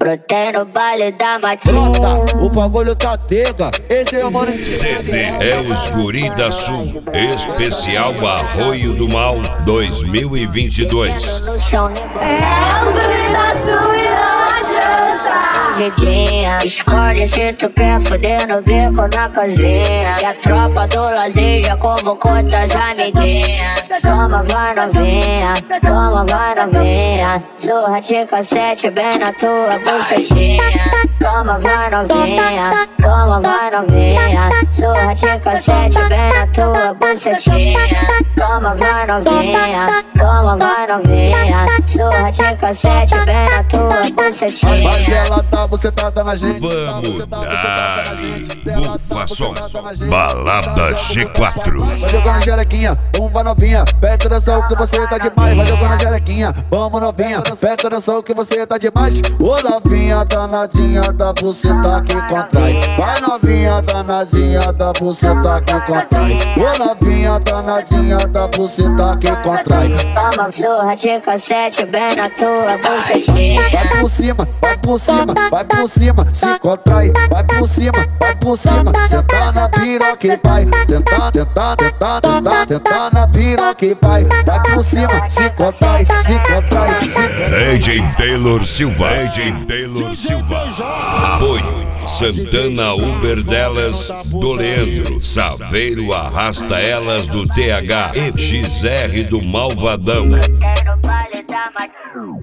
brotei no baile da Brota, o bagulho tá tega. Esse é o mano. CD é os Guri da Sul. Especial Arroio do Mal 2022. no chão, É os Guri da Sul e não adianta. Fugidinha, escolhe se tu quer fuder no beco na casinha. E a tropa do lazer já convocou tuas amiguinhas. Toma, vai novinha, toma, vai novinha. Surra de cassete bem na tua bucetinha. Toma, vai novinha, toma, vai novinha. Surra de cassete bem na tua bucetinha. Toma, vai novinha, toma, vai novinha. Surra de cassete bem na tua bucetinha. Mas ela tá bucetada na gente. Vamos dar bufação. Balada G4. Vai jogando xerequinha, vamos vai novinha. Pede atenção que você tá demais. Vai jogando xerequinha, vamos novinha. Pede atenção que você tá demais. Ô novinha danadinha da buceta que contrai. Vai novinha danadinha da buceta que contrai. Ô novinha danadinha da buceta que contrai. Toma surra de cassete bem na tua bucetinha. Vai por cima, vai por cima, vai por cima, se contrai. Vai por cima, vai por cima. Senta na piroca e vai. Tentar, tentar, tentar, tentar, tentar na piroca e vai. Vai por cima, se contrai, se contrai, se contrai. DJ Taylor Silva. DJ Taylor Silva. Apoio Santana Uber delas do Leandro. Saveiro Arrasta Elas do TH. FXR do Malvadão. Brotei no baile da